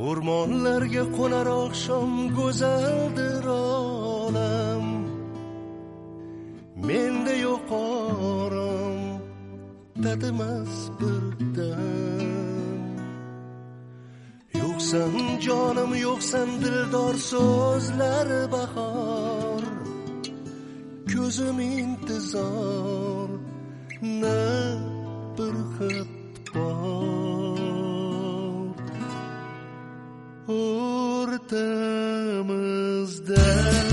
o'rmonlarga qo'nar oqshom go'zaldir olam, menda yo'q orom, tatimas bir dam. Yo'qsan jonim, yo'qsan dildor so'zlari bahor, ko'zim intizor, na bir xat bor. O'rtamizda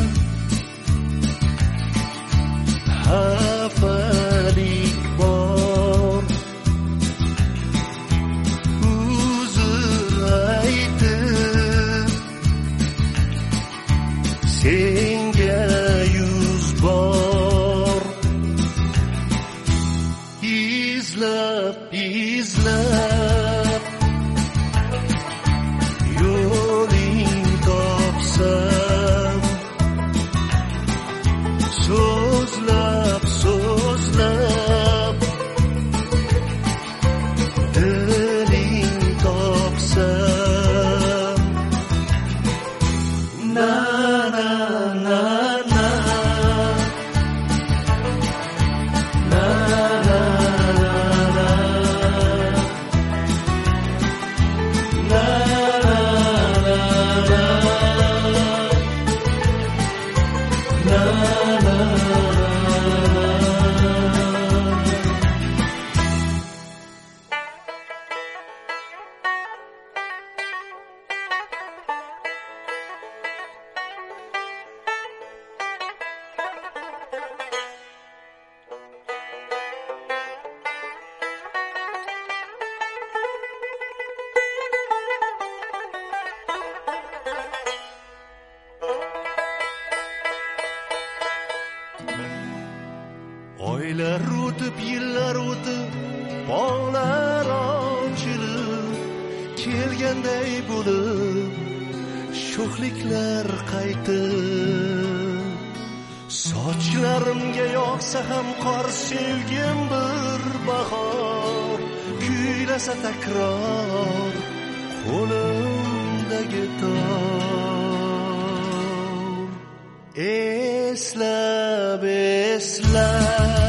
xafalik bor, uzr aytib senga yuz bor. Izlab yo'ling topsam, so'zlab diling topsam, na na na na na na oylar o'tib, yillar o'tib, bog'lar ochilib, kelganday bo'lib, sho'xliklar qaytib. Sochlarimga yog'sa ham qor, sevgim bir bahor, kuylasa takror qo'limdagi tor. Eslab